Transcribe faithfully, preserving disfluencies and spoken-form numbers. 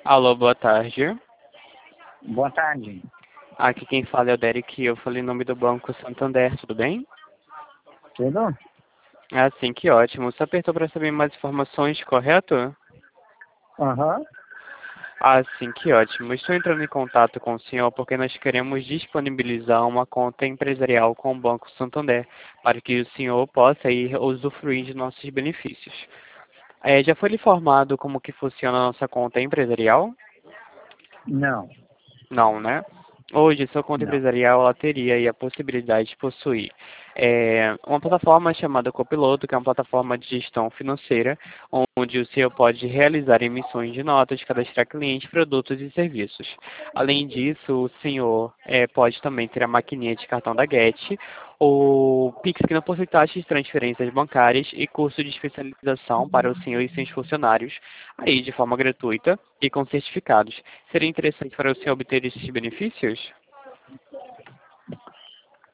Alô, boa tarde. Boa tarde. Aqui quem fala é o Derek, eu falei em nome do Banco Santander, tudo bem? Tudo? Ah, sim, que ótimo. Você apertou para saber mais informações, correto? Aham. Ah, sim, que ótimo. Estou entrando em contato com o senhor porque nós queremos disponibilizar uma conta empresarial com o Banco Santander, para que o senhor possa ir usufruir de nossos benefícios. Eh, já foi lhe informado como que funciona a nossa conta empresarial? Não, Não, né? Hoje, sua conta não. empresarial ela teria aí a possibilidade de possuir é, uma plataforma chamada Copiloto, que é uma plataforma de gestão financeira, onde o senhor pode realizar emissões de notas, cadastrar clientes, produtos e serviços. Além disso, o senhor é, pode também ter a maquininha de cartão da Get, o Pix, que não possui taxas de transferências bancárias e curso de especialização para o senhor e seus funcionários, aí de forma gratuita e com certificados. Seria interessante para o senhor obter esses benefícios?